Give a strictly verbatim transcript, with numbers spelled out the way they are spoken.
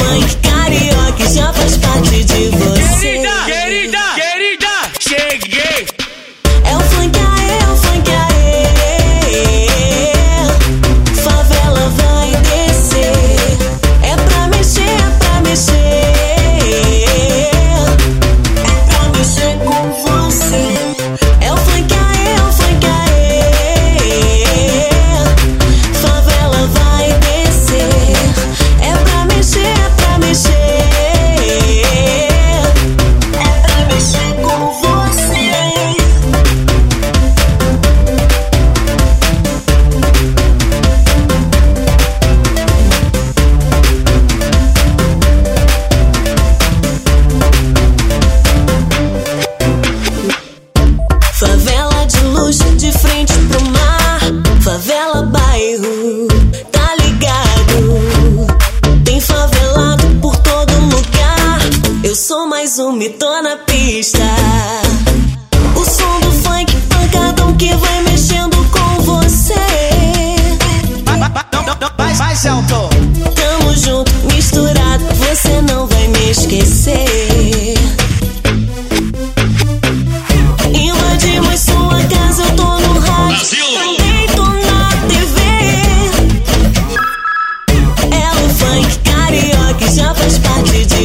funk carioca já faz parte de você. Querida, querida, querida, cheguei. É o funk aê, é o funk aê. Favela vai descer. É pra mexer, é pra mexer. É pra mexer com você. É o funk aê, é o funk aê. Favela vai descer. É pra mexer, é pra mexer. É pra mexer com você. Favela de luxo de frente pro mar. Favela bairro, tá ligado? Tem favelado por todo lugar. Eu sou mais um, me tô na pista. O som do funk pancadão que vai mexendo com você. Vai, vai, Celto. Tamo junto, misturado, você não vai me esquecer. Invadimos sua casa, eu tô no rádio, também tô na T V. É o funk carioca, já faz parte de